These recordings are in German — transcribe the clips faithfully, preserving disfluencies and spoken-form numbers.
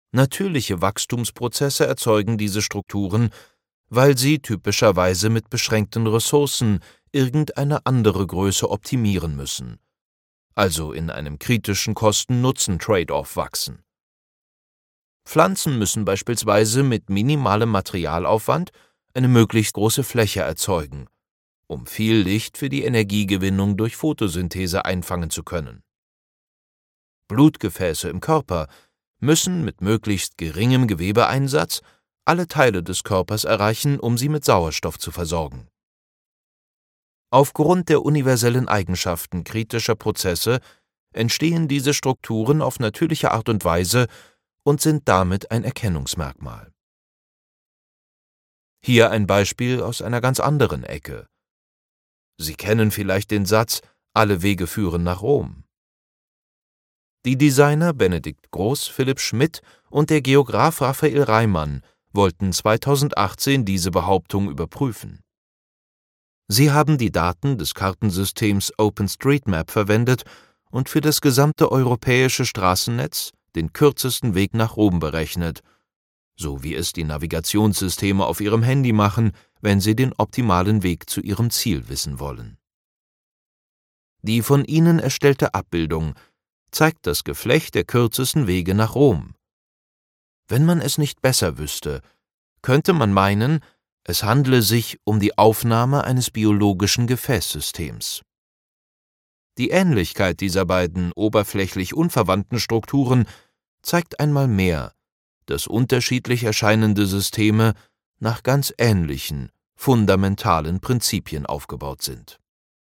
Natürliche Wachstumsprozesse erzeugen diese Strukturen, weil sie typischerweise mit beschränkten Ressourcen irgendeine andere Größe optimieren müssen, also in einem kritischen Kosten-Nutzen-Trade-off wachsen. Pflanzen müssen beispielsweise mit minimalem Materialaufwand eine möglichst große Fläche erzeugen, um viel Licht für die Energiegewinnung durch Photosynthese einfangen zu können. Blutgefäße im Körper müssen mit möglichst geringem Gewebeeinsatz alle Teile des Körpers erreichen, um sie mit Sauerstoff zu versorgen. Aufgrund der universellen Eigenschaften kritischer Prozesse entstehen diese Strukturen auf natürliche Art und Weise und sind damit ein Erkennungsmerkmal. Hier ein Beispiel aus einer ganz anderen Ecke. Sie kennen vielleicht den Satz: Alle Wege führen nach Rom. Die Designer Benedikt Groß, Philipp Schmidt und der Geograph Raphael Reimann wollten zweitausendachtzehn diese Behauptung überprüfen. Sie haben die Daten des Kartensystems OpenStreetMap verwendet und für das gesamte europäische Straßennetz den kürzesten Weg nach Rom berechnet, so wie es die Navigationssysteme auf ihrem Handy machen, wenn sie den optimalen Weg zu ihrem Ziel wissen wollen. Die von ihnen erstellte Abbildung zeigt das Geflecht der kürzesten Wege nach Rom. Wenn man es nicht besser wüsste, könnte man meinen, es handle sich um die Aufnahme eines biologischen Gefäßsystems. Die Ähnlichkeit dieser beiden oberflächlich unverwandten Strukturen zeigt einmal mehr, dass unterschiedlich erscheinende Systeme nach ganz ähnlichen, fundamentalen Prinzipien aufgebaut sind.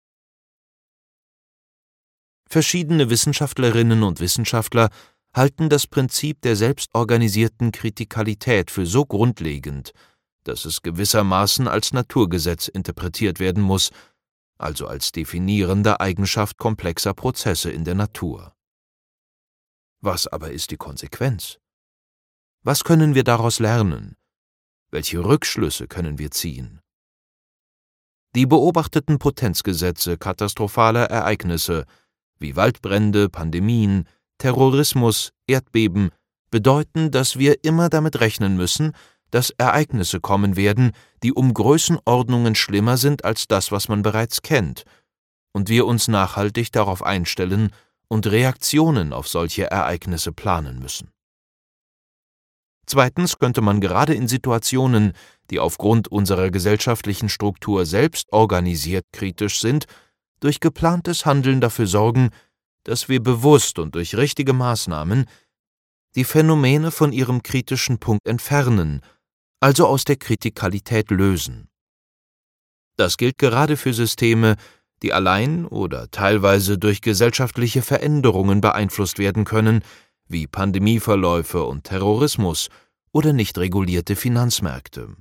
Verschiedene Wissenschaftlerinnen und Wissenschaftler halten das Prinzip der selbstorganisierten Kritikalität für so grundlegend, dass es gewissermaßen als Naturgesetz interpretiert werden muss, also als definierende Eigenschaft komplexer Prozesse in der Natur. Was aber ist die Konsequenz? Was können wir daraus lernen? Welche Rückschlüsse können wir ziehen? Die beobachteten Potenzgesetze katastrophaler Ereignisse wie Waldbrände, Pandemien, Terrorismus, Erdbeben bedeuten, dass wir immer damit rechnen müssen, dass Ereignisse kommen werden, die um Größenordnungen schlimmer sind als das, was man bereits kennt, und wir uns nachhaltig darauf einstellen und Reaktionen auf solche Ereignisse planen müssen. Zweitens könnte man gerade in Situationen, die aufgrund unserer gesellschaftlichen Struktur selbst organisiert kritisch sind, durch geplantes Handeln dafür sorgen, dass wir bewusst und durch richtige Maßnahmen die Phänomene von ihrem kritischen Punkt entfernen, also aus der Kritikalität lösen. Das gilt gerade für Systeme, die allein oder teilweise durch gesellschaftliche Veränderungen beeinflusst werden können, wie Pandemieverläufe und Terrorismus oder nicht regulierte Finanzmärkte.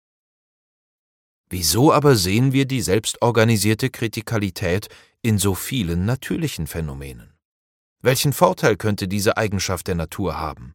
Wieso aber sehen wir die selbstorganisierte Kritikalität in so vielen natürlichen Phänomenen? Welchen Vorteil könnte diese Eigenschaft der Natur haben?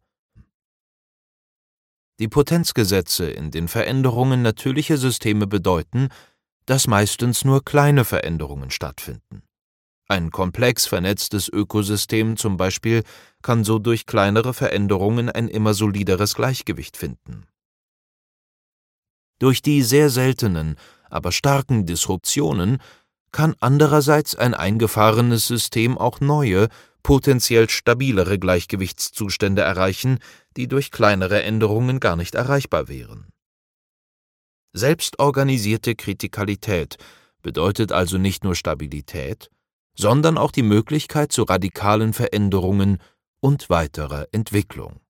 Die Potenzgesetze in den Veränderungen natürlicher Systeme bedeuten, dass meistens nur kleine Veränderungen stattfinden. Ein komplex vernetztes Ökosystem zum Beispiel kann so durch kleinere Veränderungen ein immer solideres Gleichgewicht finden. Durch die sehr seltenen, aber starken Disruptionen kann andererseits ein eingefahrenes System auch neue, potenziell stabilere Gleichgewichtszustände erreichen, die durch kleinere Änderungen gar nicht erreichbar wären. Selbstorganisierte Kritikalität bedeutet also nicht nur Stabilität, sondern auch die Möglichkeit zu radikalen Veränderungen und weiterer Entwicklung.